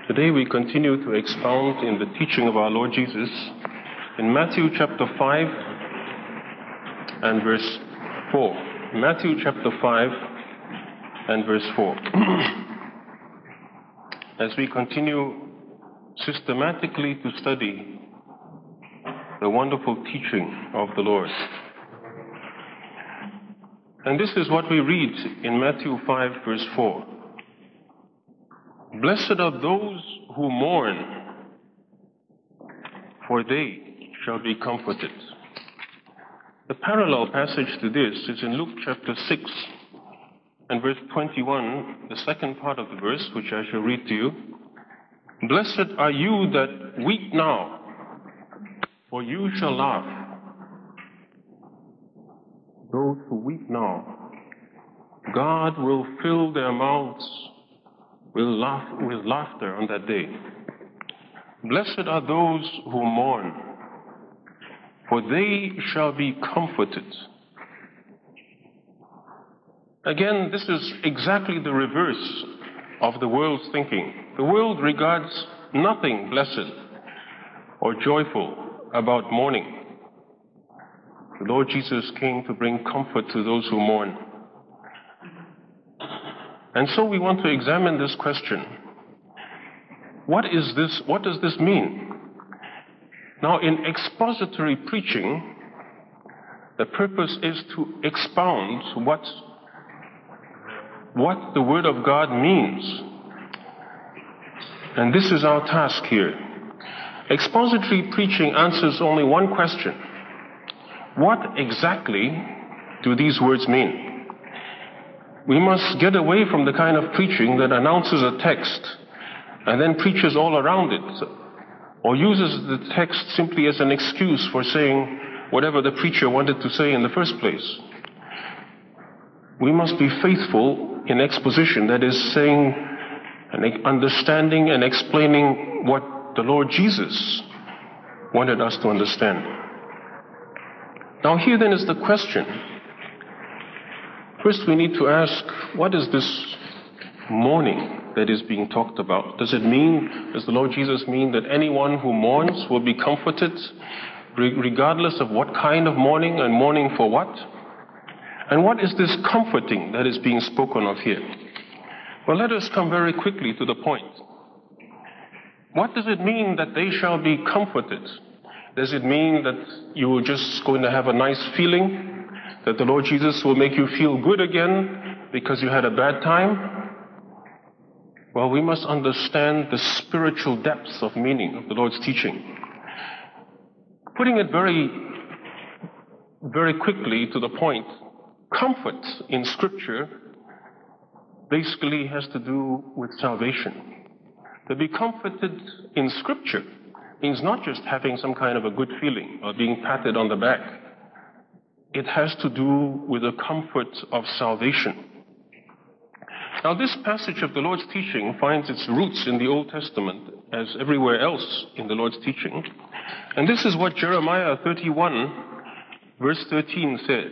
Today we continue to expound in the teaching of our Lord Jesus in Matthew chapter 5 and verse 4. Matthew chapter 5 and verse 4. As we continue systematically to study the wonderful teaching of the Lord. And this is what we read in Matthew 5 verse 4. Blessed are those who mourn, for they shall be comforted. The parallel passage to this is in Luke chapter 6 and verse 21, the second part of the verse, which I shall read to you. Blessed are you that weep now, for you shall laugh. Those who weep now, God will fill their mouths with laughter on that day. Blessed are those who mourn, for they shall be comforted. Again, this is exactly the reverse of the world's thinking. The world regards nothing blessed or joyful about mourning. The Lord Jesus came to bring comfort to those who mourn. And so we want to examine this question. What is this? What does this mean? Now, in expository preaching, the purpose is to expound what the Word of God means. And this is our task here. Expository preaching answers only one question. What exactly do these words mean? We must get away from the kind of preaching that announces a text and then preaches all around it, or uses the text simply as an excuse for saying whatever the preacher wanted to say in the first place. We must be faithful in exposition, that is, saying and understanding and explaining what the Lord Jesus wanted us to understand. Now here then is the question. First we need to ask, what is this mourning that is being talked about? Does it mean, does the Lord Jesus mean that anyone who mourns will be comforted regardless of what kind of mourning and mourning for what? And what is this comforting that is being spoken of here? Well, let us come very quickly to the point. What does it mean that they shall be comforted? Does it mean that you're just going to have a nice feeling? That the Lord Jesus will make you feel good again because you had a bad time? Well, we must understand the spiritual depths of meaning of the Lord's teaching. Putting it very, very quickly to the point, comfort in Scripture basically has to do with salvation. To be comforted in Scripture means not just having some kind of a good feeling or being patted on the back. It has to do with the comfort of salvation. Now, this passage of the Lord's teaching finds its roots in the Old Testament, as everywhere else in the Lord's teaching. And this is what Jeremiah 31, verse 13 says.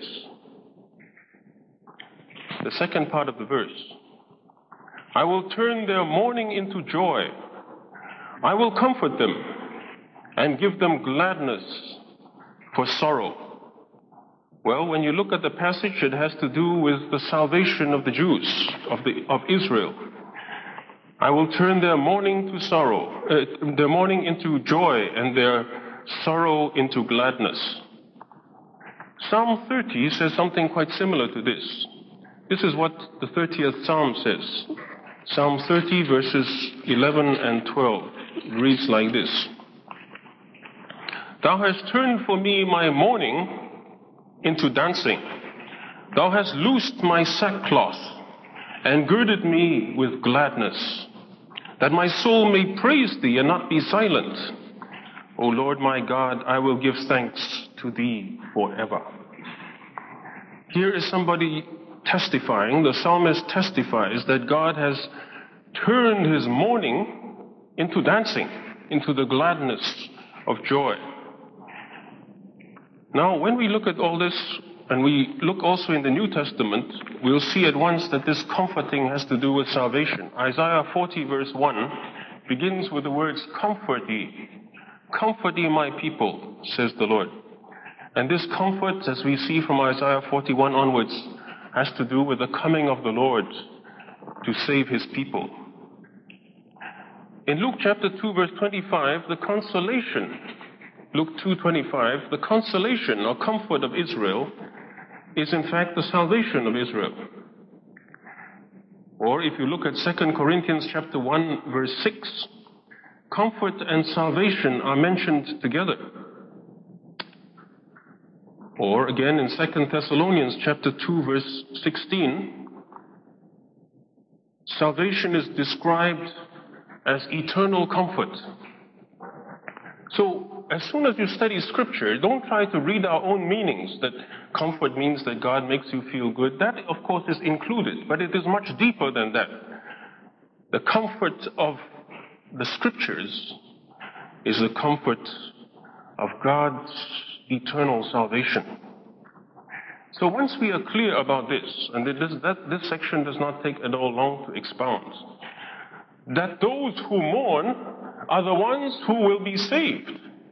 The second part of the verse. I will turn their mourning into joy. I will comfort them and give them gladness for sorrow. Well, when you look at the passage, it has to do with the salvation of the Jews, of Israel. I will turn their mourning to sorrow, their mourning into joy, and their sorrow into gladness. Psalm 30 says something quite similar to this. This is what the 30th Psalm says. Psalm 30 verses 11 and 12 reads like this. Thou hast turned for me my mourning into dancing. Thou hast loosed my sackcloth and girded me with gladness, that my soul may praise thee and not be silent. O Lord my God, I will give thanks to thee forever. Here is somebody testifying, the psalmist testifies that God has turned his mourning into dancing, into the gladness of joy. Now, when we look at all this, and we look also in the New Testament, we'll see at once that this comforting has to do with salvation. Isaiah 40 verse 1 begins with the words, "Comfort ye. Comfort ye my people, says the Lord." And this comfort, as we see from Isaiah 41 onwards, has to do with the coming of the Lord to save his people. In Luke chapter 2, verse 25, the consolation, Luke 2:25, the consolation or comfort of Israel is in fact the salvation of Israel. Or if you look at 2 Corinthians chapter 1, verse 6, comfort and salvation are mentioned together. Or again in 2 Thessalonians chapter 2, verse 16, salvation is described as eternal comfort. So, as soon as you study Scripture, don't try to read our own meanings, that comfort means that God makes you feel good. That, of course, is included, but it is much deeper than that. The comfort of the Scriptures is the comfort of God's eternal salvation. So once we are clear about this, and this section does not take at all long to expound, that those who mourn are the ones who will be saved.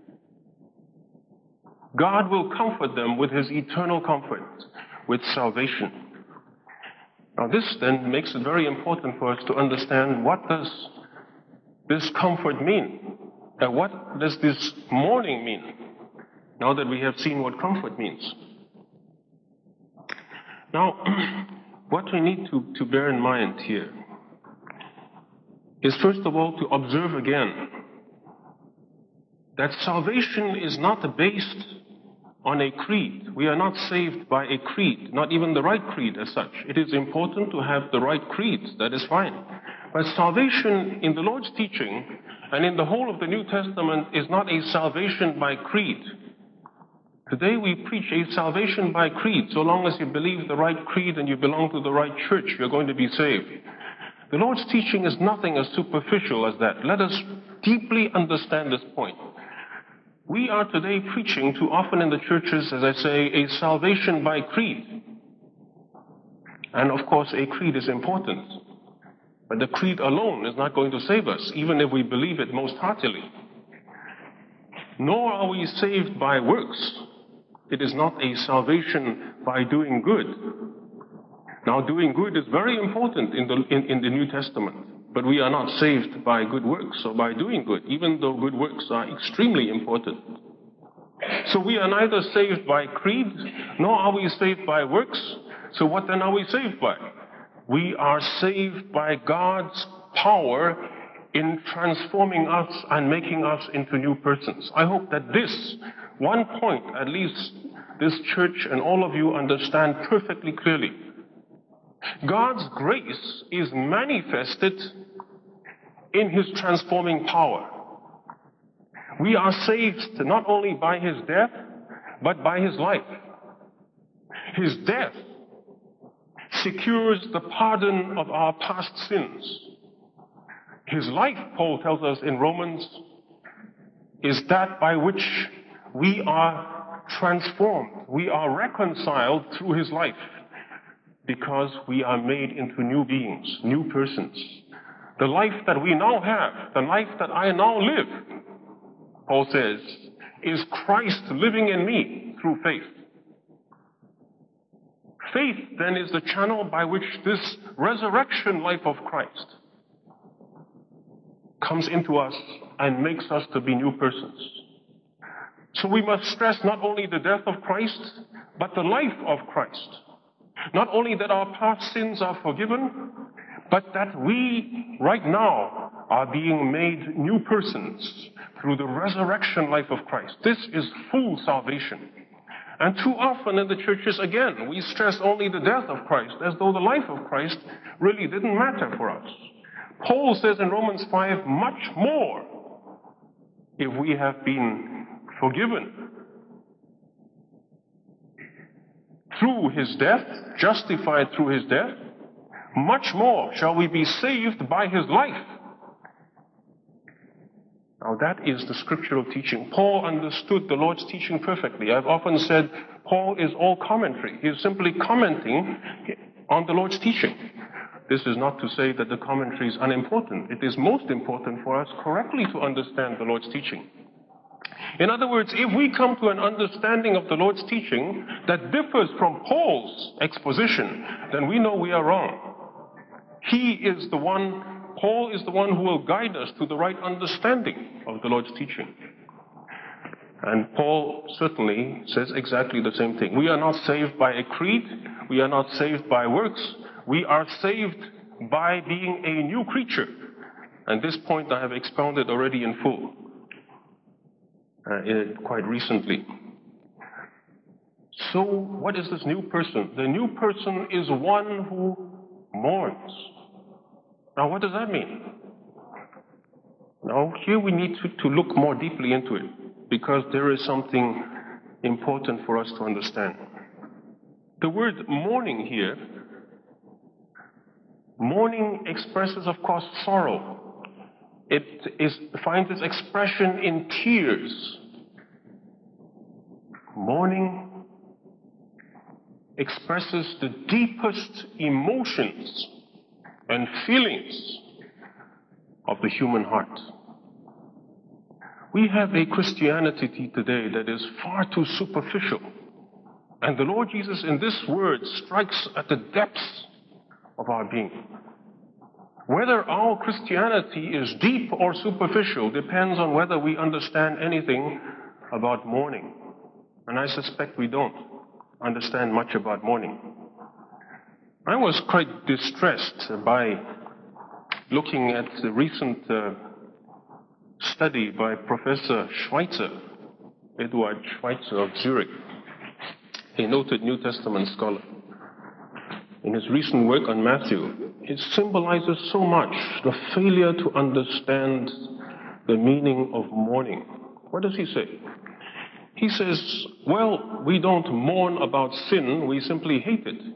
God will comfort them with his eternal comfort, with salvation. Now this then makes it very important for us to understand, what does this comfort mean? And what does this mourning mean? Now that we have seen what comfort means. Now, what we need to bear in mind here is first of all to observe again that salvation is not based on a creed. We are not saved by a creed, not even the right creed as such. It is important to have the right creeds, that is fine. But salvation in the Lord's teaching and in the whole of the New Testament is not a salvation by creed. Today we preach a salvation by creed. So long as you believe the right creed and you belong to the right church, you're going to be saved. The Lord's teaching is nothing as superficial as that. Let us deeply understand this point. We are today preaching too often in the churches, as I say, a salvation by creed. And of course, a creed is important. But the creed alone is not going to save us, even if we believe it most heartily. Nor are we saved by works. It is not a salvation by doing good. Now, doing good is very important in the New Testament, but we are not saved by good works or by doing good, even though good works are extremely important. So we are neither saved by creed, nor are we saved by works. So what then are we saved by? We are saved by God's power in transforming us and making us into new persons. I hope that this one point, at least this church and all of you understand perfectly clearly. God's grace is manifested in his transforming power. We are saved not only by his death, but by his life. His death secures the pardon of our past sins. His life, Paul tells us in Romans, is that by which we are transformed. We are reconciled through his life, because we are made into new beings, new persons. The life that we now have, the life that I now live, Paul says, is Christ living in me through faith. Faith then is the channel by which this resurrection life of Christ comes into us and makes us to be new persons. So we must stress not only the death of Christ, but the life of Christ. Not only that our past sins are forgiven, but that we right now are being made new persons through the resurrection life of Christ. This is full salvation. And too often in the churches, again, we stress only the death of Christ, as though the life of Christ really didn't matter for us. Paul says in Romans 5, much more if we have been forgiven through his death, justified through his death, much more shall we be saved by his life. Now that is the scriptural teaching. Paul understood the Lord's teaching perfectly. I've often said Paul is all commentary. He is simply commenting on the Lord's teaching. This is not to say that the commentary is unimportant. It is most important for us correctly to understand the Lord's teaching. In other words, if we come to an understanding of the Lord's teaching that differs from Paul's exposition, then we know we are wrong. Paul is the one who will guide us to the right understanding of the Lord's teaching. And Paul certainly says exactly the same thing. We are not saved by a creed. We are not saved by works. We are saved by being a new creature. And this point I have expounded already in full, quite recently. So, what is this new person? The new person is one who mourns. Now, what does that mean? Now, here we need to look more deeply into it, because there is something important for us to understand. The word mourning here, mourning expresses, of course, sorrow. It finds its expression in tears. Mourning expresses the deepest emotions and feelings of the human heart. We have a Christianity today that is far too superficial. And the Lord Jesus in this word strikes at the depths of our being. Whether our Christianity is deep or superficial depends on whether we understand anything about mourning. And I suspect we don't understand much about mourning. I was quite distressed by looking at the recent study by Professor Schweitzer, Eduard Schweitzer of Zurich, a noted New Testament scholar. In his recent work on Matthew, it symbolizes so much the failure to understand the meaning of mourning. What does he say? He says, well, we don't mourn about sin, we simply hate it.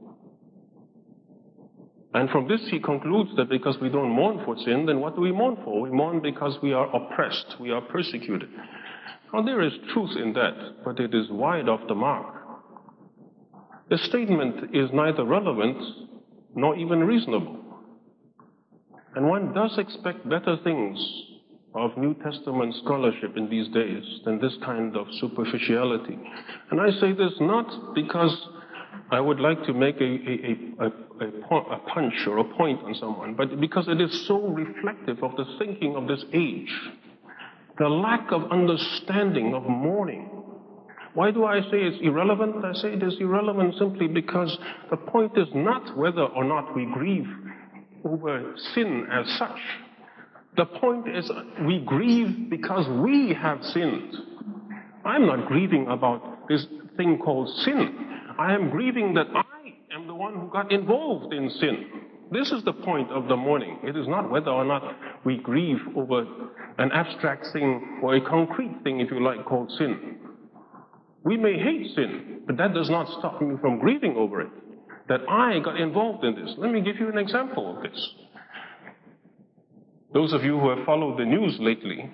And from this he concludes that because we don't mourn for sin, then what do we mourn for? We mourn because we are oppressed, we are persecuted. Now there is truth in that, but it is wide off the mark. The statement is neither relevant nor even reasonable. And one does expect better things of New Testament scholarship in these days than this kind of superficiality. And I say this not because I would like to make a punch or a point on someone, but because it is so reflective of the thinking of this age. The lack of understanding of mourning. Why do I say it's irrelevant? I say it is irrelevant simply because the point is not whether or not we grieve over sin as such. The point is we grieve because we have sinned. I'm not grieving about this thing called sin. I am grieving that I am the one who got involved in sin. This is the point of the mourning. It is not whether or not we grieve over an abstract thing or a concrete thing, if you like, called sin. We may hate sin, but that does not stop me from grieving over it, that I got involved in this. Let me give you an example of this. Those of you who have followed the news lately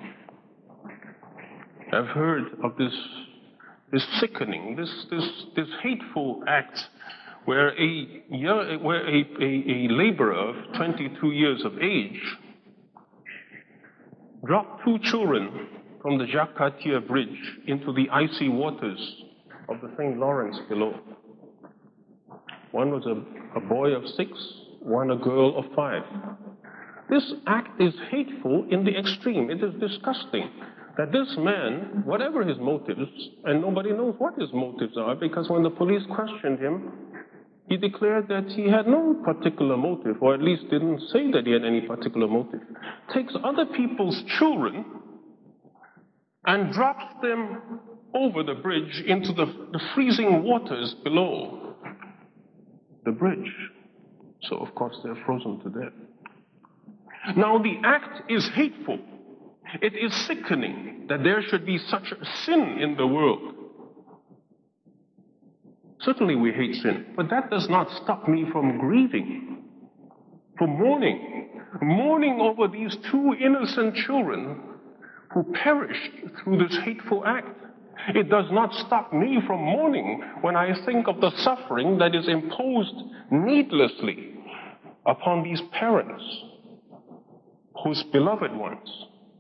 have heard of this sickening, this hateful act where a laborer of 22 years of age dropped 2 children from the Jacques Cartier Bridge into the icy waters of the St. Lawrence below. One was a boy of 6, one a girl of 5. This act is hateful in the extreme. It is disgusting that this man, whatever his motives, and nobody knows what his motives are, because when the police questioned him, he declared that he had no particular motive, or at least didn't say that he had any particular motive, takes other people's children and drops them over the bridge into the freezing waters below the bridge. So, of course, they're frozen to death. Now, the act is hateful. It is sickening that there should be such a sin in the world. Certainly we hate sin, but that does not stop me from grieving, from mourning over these 2 innocent children who perished through this hateful act. It does not stop me from mourning when I think of the suffering that is imposed needlessly upon these parents whose beloved ones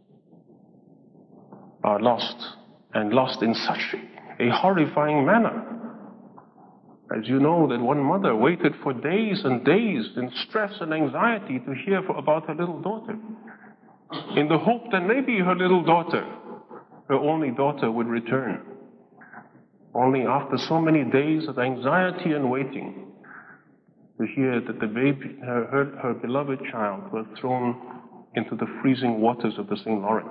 are lost, and lost in such a horrifying manner. As you know, that one mother waited for days and days in stress and anxiety to hear about her little daughter, in the hope that maybe her little daughter, her only daughter, would return. Only after so many days of anxiety and waiting to hear that the baby, her beloved child, was thrown into the freezing waters of the St. Lawrence.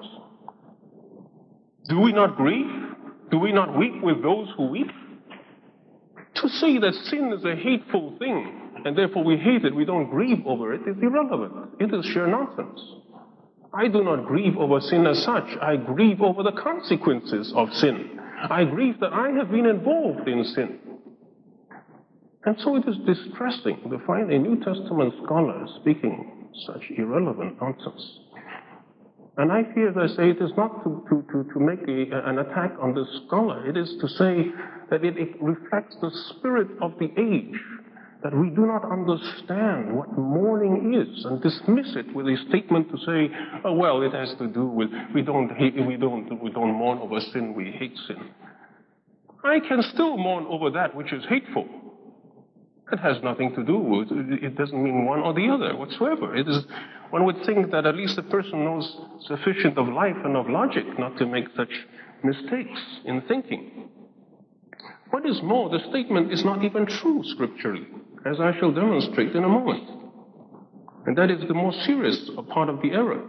Do we not grieve? Do we not weep with those who weep? To say that sin is a hateful thing, and therefore we hate it, we don't grieve over it, is irrelevant. It is sheer nonsense. I do not grieve over sin as such. I grieve over the consequences of sin. I grieve that I have been involved in sin. And so it is distressing to find a New Testament scholar speaking such irrelevant nonsense. And I fear, as I say, it is not to make an attack on the scholar. It is to say that it reflects the spirit of the age, that we do not understand what mourning is and dismiss it with a statement to say, oh well, it has to do with we don't mourn over sin, we hate sin. I can still mourn over that which is hateful. It has nothing to do with it. Doesn't mean one or the other whatsoever. It is. One would think that at least a person knows sufficient of life and of logic not to make such mistakes in thinking. What is more, the statement is not even true scripturally, as I shall demonstrate in a moment. And that is the more serious part of the error.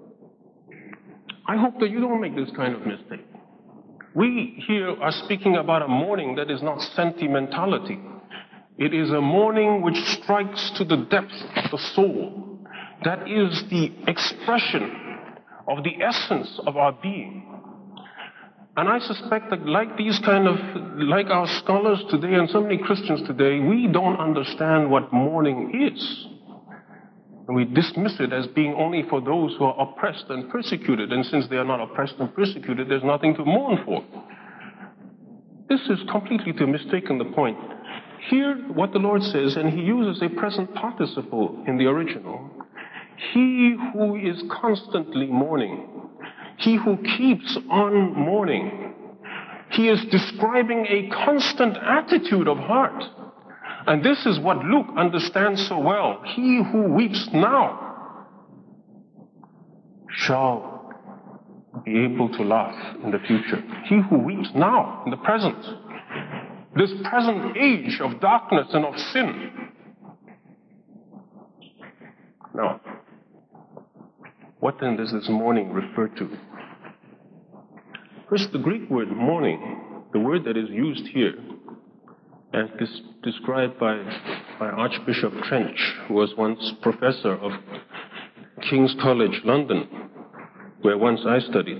I hope that you don't make this kind of mistake. We here are speaking about a mourning that is not sentimentality. It is a mourning which strikes to the depths of the soul. That is the expression of the essence of our being. And I suspect that like our scholars today and so many Christians today, we don't understand what mourning is. And we dismiss it as being only for those who are oppressed and persecuted. And since they are not oppressed and persecuted, there's nothing to mourn for. This is completely to mistaken the point. Hear what the Lord says, and he uses a present participle in the original. He who is constantly mourning, he who keeps on mourning, he is describing a constant attitude of heart. And this is what Luke understands so well. He who weeps now shall be able to laugh in the future. He who weeps now, in the present, this present age of darkness and of sin. Now, what then does this mourning refer to? First, the Greek word mourning, the word that is used here, and described by Archbishop Trench, who was once professor of King's College, London, where once I studied.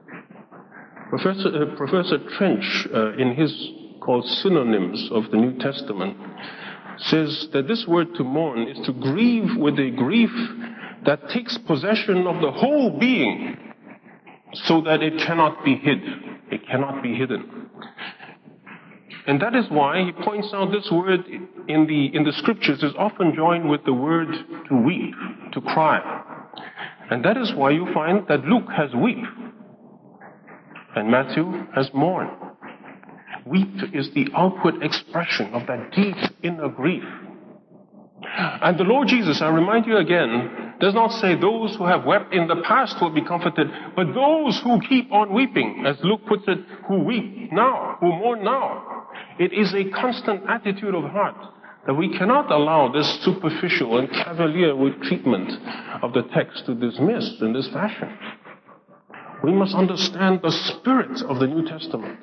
Professor Trench, in his called Synonyms of the New Testament, says that this word to mourn is to grieve with a grief that takes possession of the whole being so that it cannot be hid. It cannot be hidden. And that is why he points out this word in the scriptures is often joined with the word to weep, to cry. And that is why you find that Luke has weep and Matthew has mourn. Weep is the outward expression of that deep inner grief. And the Lord Jesus, I remind you again, does not say those who have wept in the past will be comforted, but those who keep on weeping, as Luke puts it, who weep now, who mourn now. It is a constant attitude of heart that we cannot allow this superficial and cavalier treatment of the text to dismiss in this fashion. We must understand the spirit of the New Testament.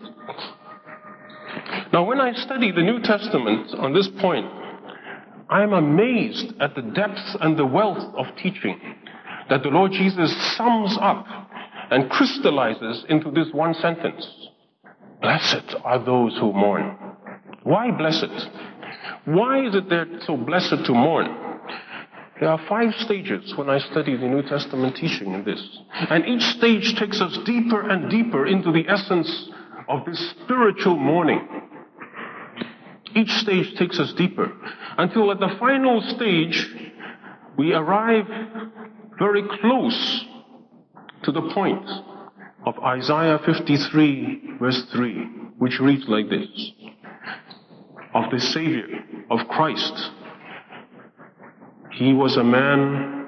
Now, when I study the New Testament on this point, I am amazed at the depth and the wealth of teaching that the Lord Jesus sums up and crystallizes into this one sentence. Blessed are those who mourn. Why blessed? Why is it they're so blessed to mourn? There are 5 stages when I study the New Testament teaching in this. And each stage takes us deeper and deeper into the essence of this spiritual mourning. Each stage takes us deeper until at the final stage, we arrive very close to the point of Isaiah 53 verse 3, which reads like this: of the Savior, of Christ. He was a man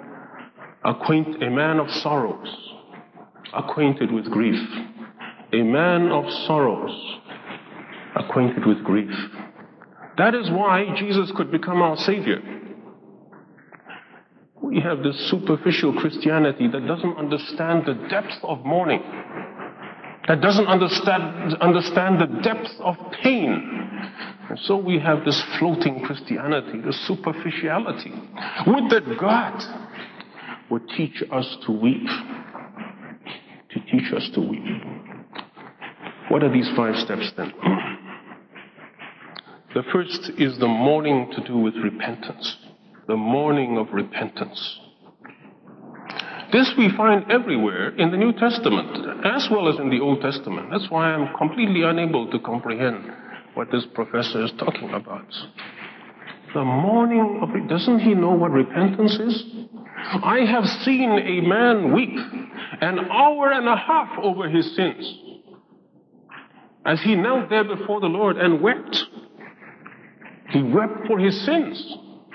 of sorrows, acquainted with grief. A man of sorrows, acquainted with grief. That is why Jesus could become our Savior. We have this superficial Christianity that doesn't understand the depth of mourning, that doesn't understand the depth of pain. And so we have this floating Christianity, this superficiality. Would that God would teach us to weep. To teach us to weep. What are these 5 steps then? The first is the mourning to do with repentance. The mourning of repentance. This we find everywhere in the New Testament, as well as in the Old Testament. That's why I'm completely unable to comprehend what this professor is talking about. The mourning of it. Doesn't he know what repentance is? I have seen a man weep an hour and a half over his sins, as he knelt there before the Lord and wept. He wept for his sins.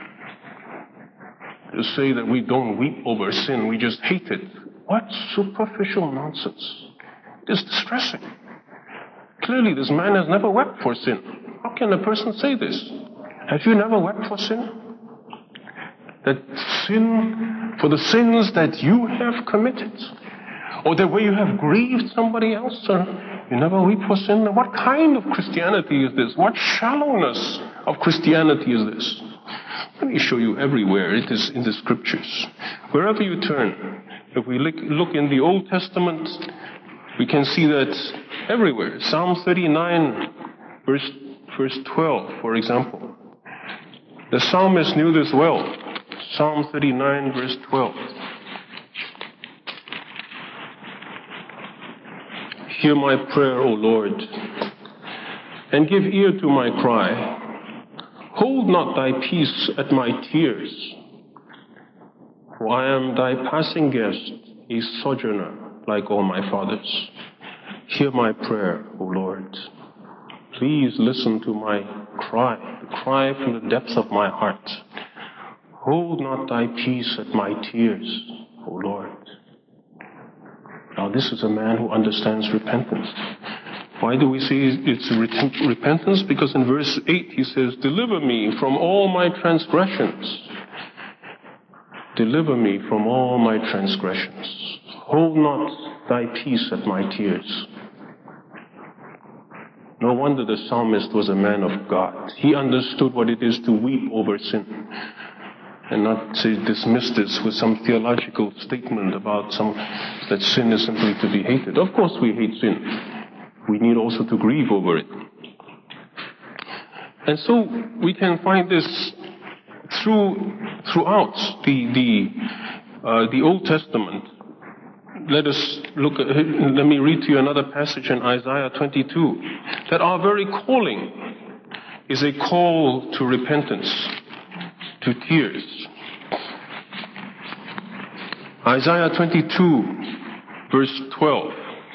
To say that we don't weep over sin, we just hate it. What superficial nonsense. It is distressing. Clearly this man has never wept for sin. How can a person say this? Have you never wept for sin? That sin, for the sins that you have committed, or the way you have grieved somebody else, or you never weep for sin? What kind of Christianity is this? What shallowness of Christianity is this? Let me show you everywhere. It is in the scriptures. Wherever you turn, if we look in the Old Testament, we can see that everywhere. Psalm 39, verse 12, for example. The psalmist knew this well. Psalm 39, verse 12. Hear my prayer, O Lord, and give ear to my cry. Hold not thy peace at my tears, for I am thy passing guest, a sojourner like all my fathers. Hear my prayer, O Lord. Please listen to my cry, the cry from the depths of my heart. Hold not thy peace at my tears, O Lord. Now this is a man who understands repentance. Why do we say it's repentance? Because in verse 8 he says, deliver me from all my transgressions. Deliver me from all my transgressions. Hold not thy peace at my tears. No wonder the psalmist was a man of God. He understood what it is to weep over sin, and not to dismiss this with some theological statement about that sin is simply to be hated. Of course we hate sin. We need also to grieve over it. And so we can find this throughout the Old Testament. Let me read to you another passage in Isaiah 22. That our very calling is a call to repentance, to tears. Isaiah 22, verse 12.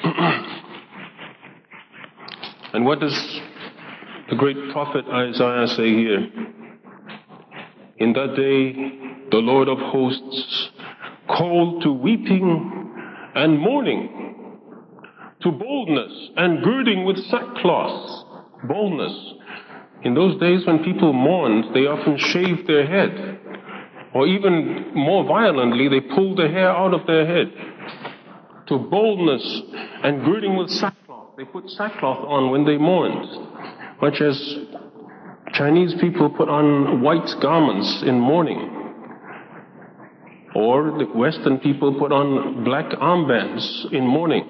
And what does the great prophet Isaiah say here? In that day, the Lord of hosts called to weeping and mourning, to boldness and girding with sackcloth. Boldness. In those days when people mourned, they often shaved their head. Or even more violently, they pulled the hair out of their head. To boldness and girding with sackcloth. They put sackcloth on when they mourned. Much as Chinese people put on white garments in mourning. Or the Western people put on black armbands in mourning.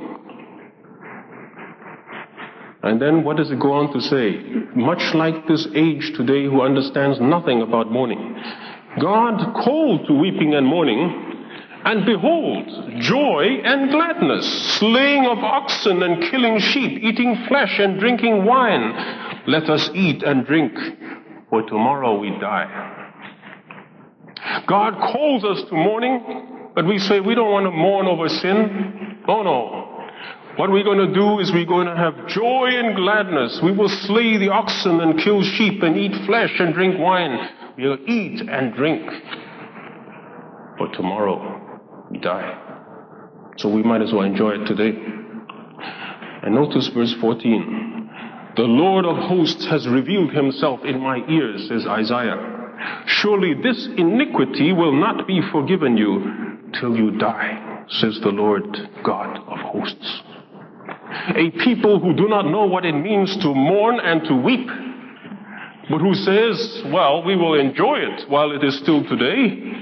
And then what does it go on to say? Much like this age today who understands nothing about mourning. God called to weeping and mourning, and behold, joy and gladness, slaying of oxen and killing sheep, eating flesh and drinking wine. Let us eat and drink, for tomorrow we die. God calls us to mourning, but we say we don't want to mourn over sin. Oh no. What we're going to do is we're going to have joy and gladness. We will slay the oxen and kill sheep and eat flesh and drink wine. We'll eat and drink. But tomorrow we die. So we might as well enjoy it today. And notice verse 14. The Lord of hosts has revealed himself in my ears, says Isaiah. Surely this iniquity will not be forgiven you till you die, says the Lord God of hosts. A people who do not know what it means to mourn and to weep, but who says, well, we will enjoy it while it is still today.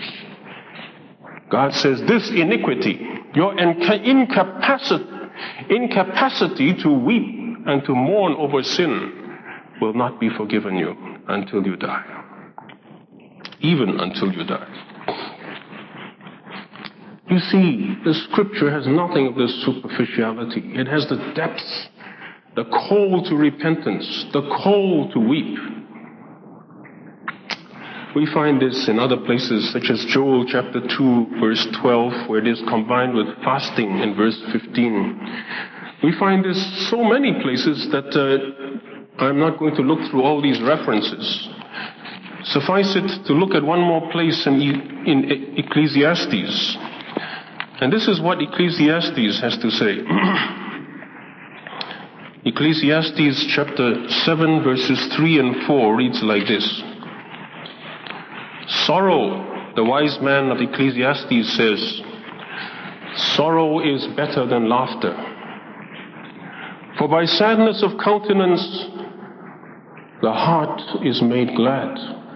God says this iniquity, your incapacity to weep and to mourn over sin will not be forgiven you until you die. Even until you die. You see, the scripture has nothing of this superficiality. It has the depths, the call to repentance, the call to weep. We find this in other places, such as Joel chapter 2, verse 12, where it is combined with fasting in verse 15. We find this so many places that I'm not going to look through all these references. Suffice it to look at one more place in Ecclesiastes. And this is what Ecclesiastes has to say. Ecclesiastes chapter 7 verses 3 and 4 reads like this. Sorrow, the wise man of Ecclesiastes says, sorrow is better than laughter. For by sadness of countenance, the heart is made glad.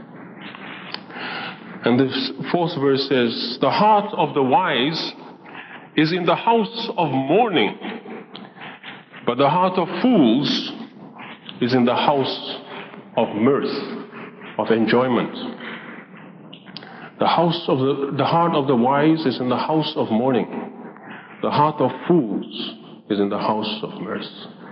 And the fourth verse says, the heart of the wise is in the house of mourning, but the heart of fools is in the house of mirth, of enjoyment. The heart of the wise is in the house of mourning. The heart of fools is in the house of mirth.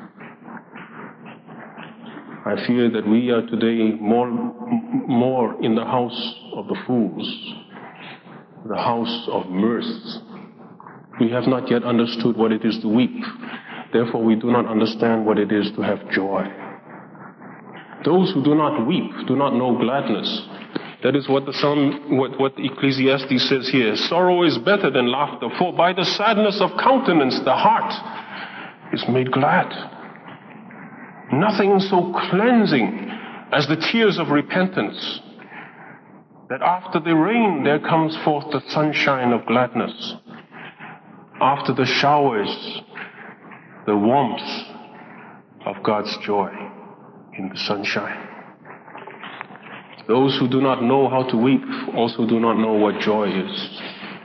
I fear that we are today more in the house of the fools, the house of mirth. We have not yet understood what it is to weep. Therefore, we do not understand what it is to have joy. Those who do not weep do not know gladness. That is what what Ecclesiastes says here. Sorrow is better than laughter, for by the sadness of countenance the heart is made glad. Nothing so cleansing as the tears of repentance, that after the rain there comes forth the sunshine of gladness. After the showers, the warmth of God's joy in the sunshine. Those who do not know how to weep also do not know what joy is.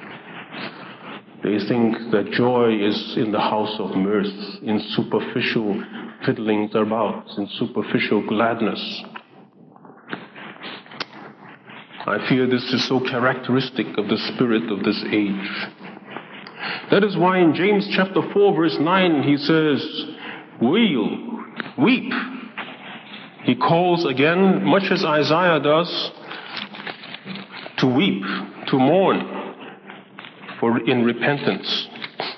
They think that joy is in the house of mirth, in superficial fiddlings about, in superficial gladness. I fear this is so characteristic of the spirit of this age. That is why in James chapter 4 verse 9 he says, weep. He calls again, much as Isaiah does, to weep, to mourn, in repentance.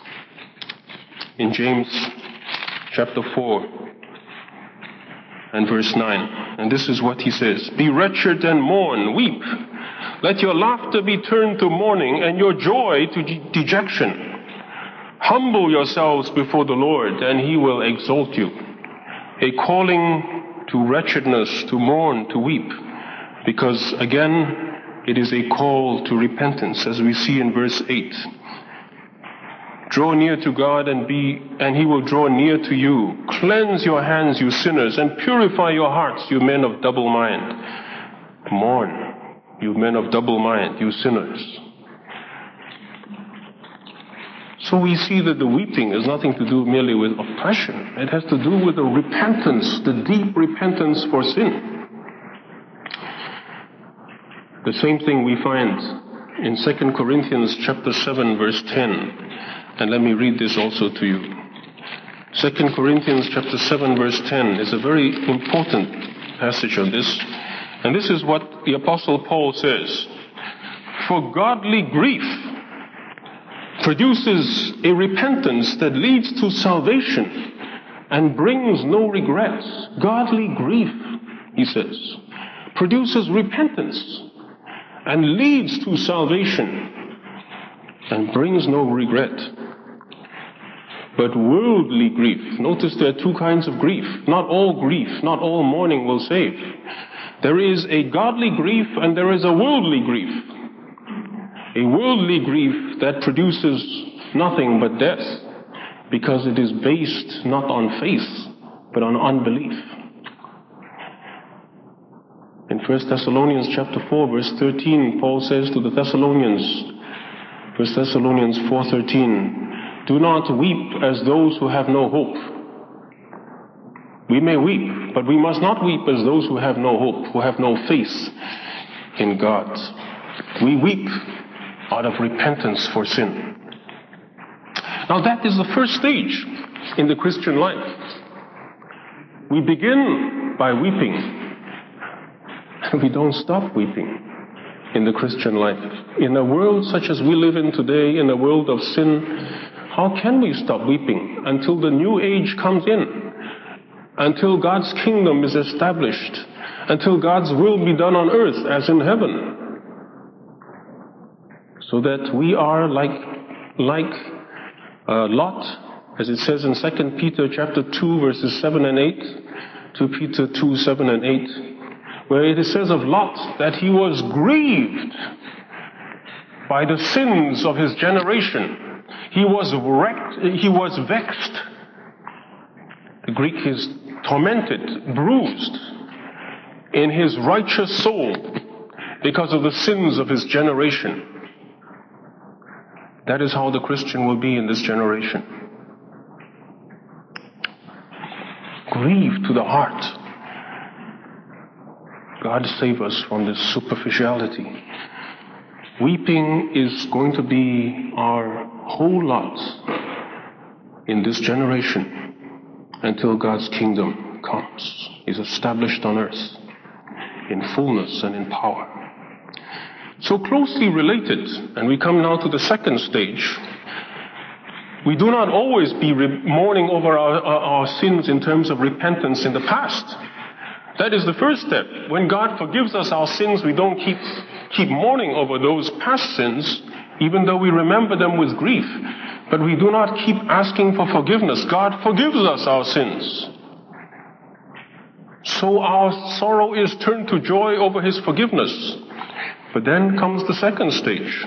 In James chapter 4 and verse 9. And this is what he says. Be wretched and mourn, weep. Let your laughter be turned to mourning and your joy to dejection. Humble yourselves before the Lord and he will exalt you. A calling to wretchedness, to mourn, to weep. Because again, it is a call to repentance, as we see in verse 8. Draw near to God and he will draw near to you. Cleanse your hands, you sinners, and purify your hearts, you men of double mind. Mourn, you men of double mind, you sinners. So we see that the weeping has nothing to do merely with oppression. It has to do with the repentance, the deep repentance for sin. The same thing we find in 2 Corinthians chapter 7 verse 10. And let me read this also to you. 2 Corinthians chapter 7 verse 10 is a very important passage on this. And this is what the Apostle Paul says. For godly grief produces a repentance that leads to salvation and brings no regrets. Godly grief, he says, produces repentance and leads to salvation and brings no regret. But worldly grief, notice there are two kinds of grief. Not all grief, not all mourning will save. There is a godly grief and there is a worldly grief. A worldly grief that produces nothing but death, because it is based not on faith, but on unbelief. In 1 Thessalonians chapter 4, verse 13, Paul says to the Thessalonians, 1 Thessalonians 4:13, do not weep as those who have no hope. We may weep, but we must not weep as those who have no hope, who have no faith in God. We weep out of repentance for sin. Now that is the first stage in the Christian life. We begin by weeping, and we don't stop weeping in the Christian life. In a world such as we live in today, in a world of sin, how can we stop weeping until the new age comes in? Until God's kingdom is established, until God's will be done on earth as in heaven. So that we are like Lot, as it says in 2 Peter chapter 2 verses 7 and 8, 2 Peter 2, 7 and 8, where it says of Lot that he was grieved by the sins of his generation. He was vexed. The Greek is tormented, bruised in his righteous soul because of the sins of his generation. That is how the Christian will be in this generation. Grieved to the heart. God save us from this superficiality. Weeping is going to be our whole lot in this generation until God's kingdom comes, is established on earth in fullness and in power. So closely related, and we come now to the second stage. We do not always be mourning over our sins in terms of repentance in the past. That is the first step. When God forgives us our sins, we don't keep mourning over those past sins, even though we remember them with grief. But we do not keep asking for forgiveness. God forgives us our sins. So our sorrow is turned to joy over His forgiveness. But then comes the second stage.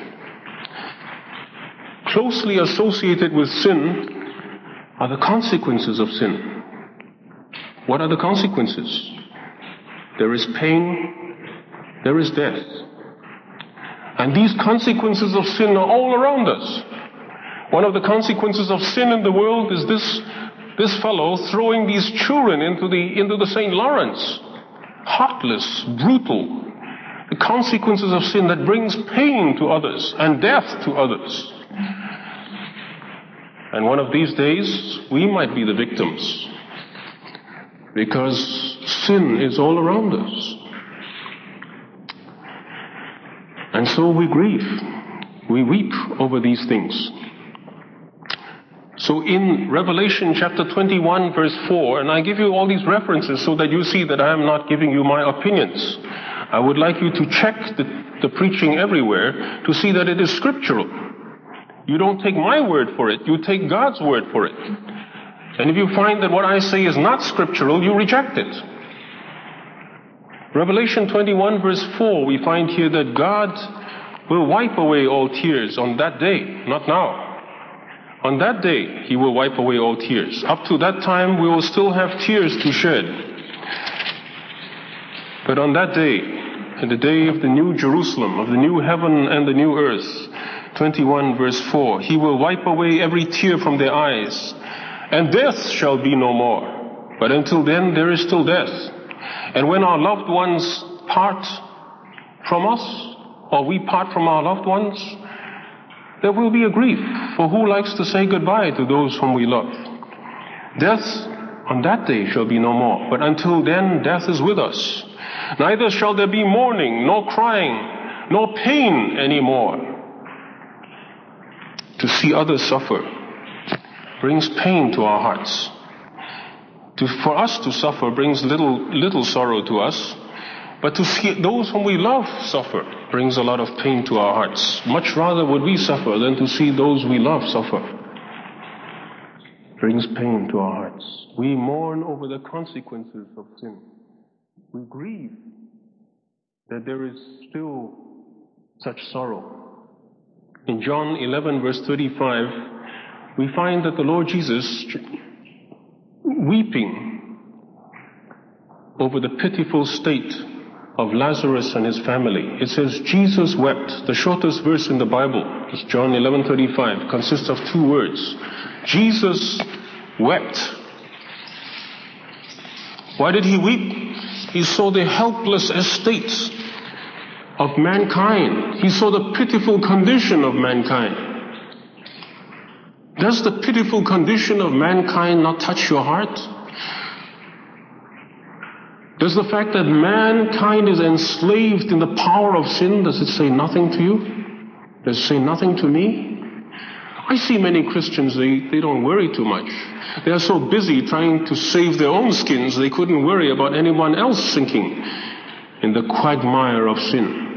Closely associated with sin are the consequences of sin. What are the consequences? There is pain, there is death. And these consequences of sin are all around us. One of the consequences of sin in the world is this fellow throwing these children into the St. Lawrence. Heartless, brutal. The consequences of sin that brings pain to others and death to others. And one of these days, we might be the victims, because sin is all around us. And so we grieve. We weep over these things. So in Revelation chapter 21 verse 4, and I give you all these references so that you see that I am not giving you my opinions. I would like you to check the preaching everywhere to see that it is scriptural. You don't take my word for it, you take God's word for it. And if you find that what I say is not scriptural, you reject it. Revelation 21 verse 4, we find here that God will wipe away all tears on that day, not now. On that day, He will wipe away all tears. Up to that time, we will still have tears to shed. But on that day, in the day of the new Jerusalem, of the new heaven and the new earth, 21 verse 4, He will wipe away every tear from their eyes, and death shall be no more. But until then, there is still death. And when our loved ones part from us, or we part from our loved ones, there will be a grief, for who likes to say goodbye to those whom we love? Death on that day shall be no more, but until then death is with us. Neither shall there be mourning, nor crying, nor pain anymore. To see others suffer brings pain to our hearts. For us to suffer brings little sorrow to us, but to see those whom we love suffer brings a lot of pain to our hearts. Much rather would we suffer than to see those we love suffer. Brings pain to our hearts. We mourn over the consequences of sin. We grieve that there is still such sorrow. In John 11 verse 35, we find that the Lord Jesus weeping over the pitiful state of Lazarus and his family. It says Jesus wept. The shortest verse in the Bible is John 11:35, consists of 2 words. Jesus wept. Why did he weep? He saw the helpless estate of mankind. He saw the pitiful condition of mankind. Does the pitiful condition of mankind not touch your heart? Does the fact that mankind is enslaved in the power of sin, does it say nothing to you? Does it say nothing to me? I see many Christians, they don't worry too much. They are so busy trying to save their own skins, they couldn't worry about anyone else sinking in the quagmire of sin.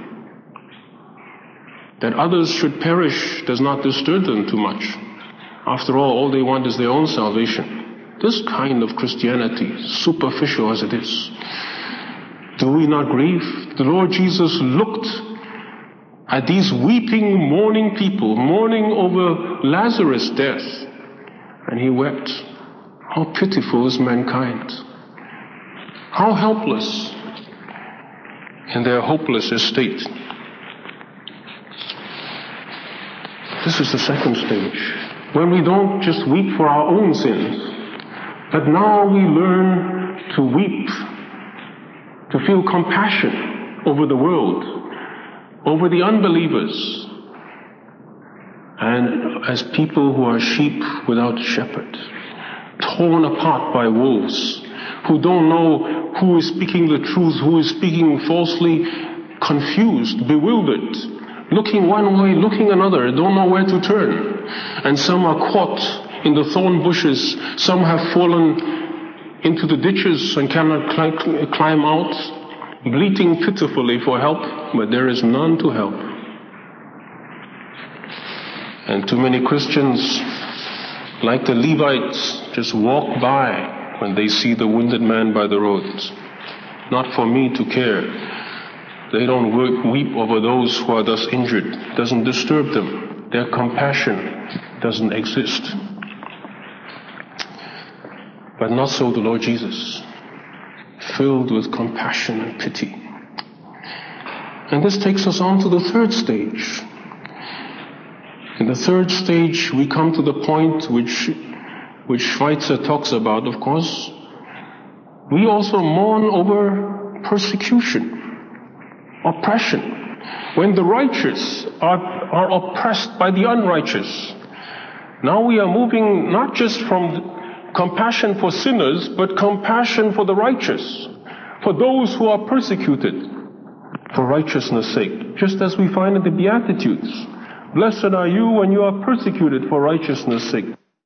That others should perish does not disturb them too much. After all they want is their own salvation. This kind of Christianity, superficial as it is, do we not grieve? The Lord Jesus looked at these weeping, mourning people, mourning over Lazarus' death, and he wept. How pitiful is mankind. How helpless in their hopeless estate. This is the second stage, when we don't just weep for our own sins, but now we learn to weep, to feel compassion over the world, over the unbelievers, and as people who are sheep without shepherd, torn apart by wolves, who don't know who is speaking the truth, who is speaking falsely, confused, bewildered, looking one way, looking another, don't know where to turn. And some are caught in the thorn bushes, some have fallen into the ditches and cannot climb out, bleating pitifully for help, but there is none to help. And too many Christians, like the Levites, just walk by when they see the wounded man by the road. Not for me to care. They don't weep over those who are thus injured. It doesn't disturb them. Their compassion doesn't exist. But not so the Lord Jesus, filled with compassion and pity. And this takes us on to the third stage. In the third stage, we come to the point which Schweitzer talks about, of course. We also mourn over persecution, oppression. When the righteous are oppressed by the unrighteous. Now we are moving not just from compassion for sinners, but compassion for the righteous, for those who are persecuted for righteousness' sake, just as we find in the Beatitudes. Blessed are you when you are persecuted for righteousness' sake.